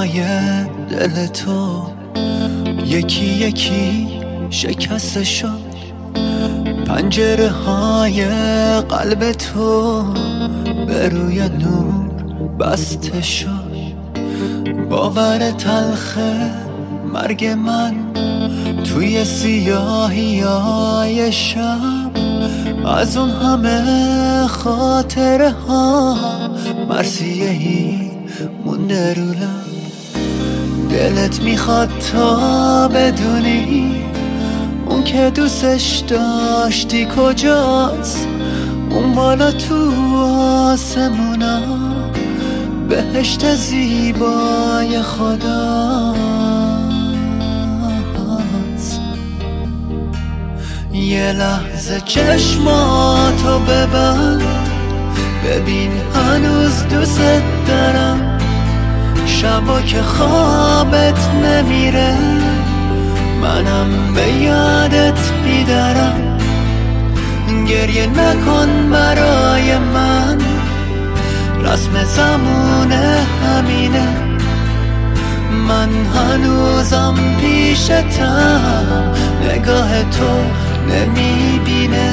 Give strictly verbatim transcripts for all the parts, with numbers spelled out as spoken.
های دل تو یکی یکی شکسته شد، پنجره های قلب تو به روی نور بسته شد. باور تلخ مرگ من توی سیاهی های شب، از اون همه خاطره ها مرثیه‌ای مونده رو لب. دلت میخواد تا بدونی اون که دوستش داشتی کجاست، اون بالا تو آسمونا بهشت زیبای خداست. یه لحظه چشماتو ببند، ببین هنوز دوست دارم. شبا که خوابت نمیره منم به یادت میدارم. گریه نکن برای من، رسم زمونه همینه. من هنوزم پیشتم، نگاه تو نمیبینه.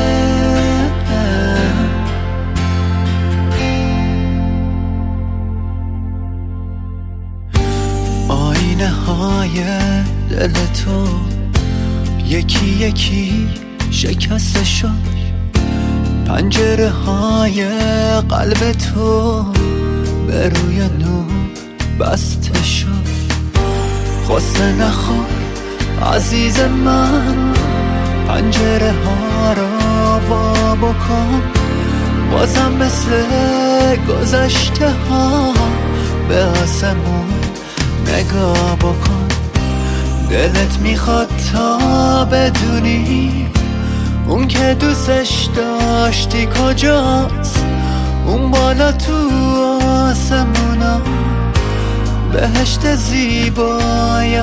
آینه های دل تو یکی یکی شکسته شد، پنجره های قلب تو به روی نور بسته شد. غصه نخور عزیز من، پنجره ها را وا بکن. بازم مثل گذشته ها به آسمون نگاه بکن. دلت میخواد تا بدونی اون که دوستش داشتی کجاست، اون بالا تو آسمونا بهشت زیبای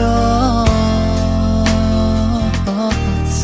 خداست.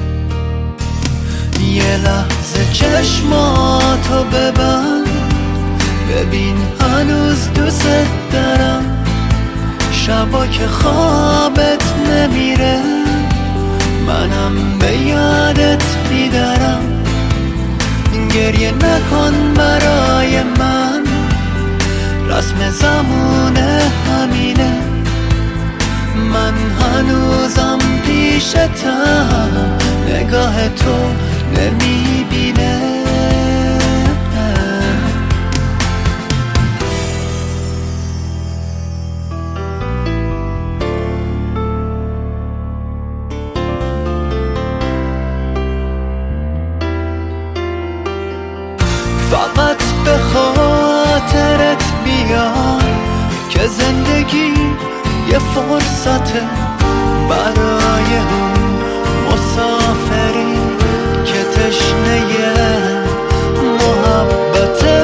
یه لحظه چشماتو ببند، ببین هنوز دوست دارم. شبا که خوابت نمیره منم به یادت میدارم. گریه نکن برای من، رسم زمونه همینه. من هنوزم پیشتم، نگاه تو نمیبینه. فقط به خاطرت بیار که زندگی یه فرصته برای اون مسافری که تشنه محبته.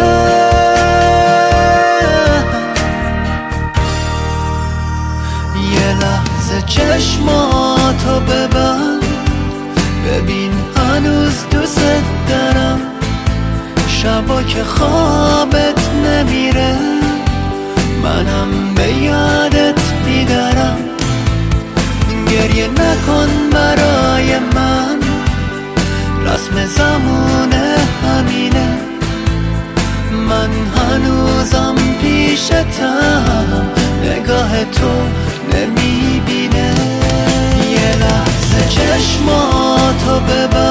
یه لحظه چشماتو ببند، ببین هنوز دوست دارم. شبا که خوابت نمیره منم به یادت میدارم. گریه نکن برای من، رسم زمونه همینه. من هنوزم پیشتم، نگاه تو نمیبینه. یه لحظه چشماتو ببند،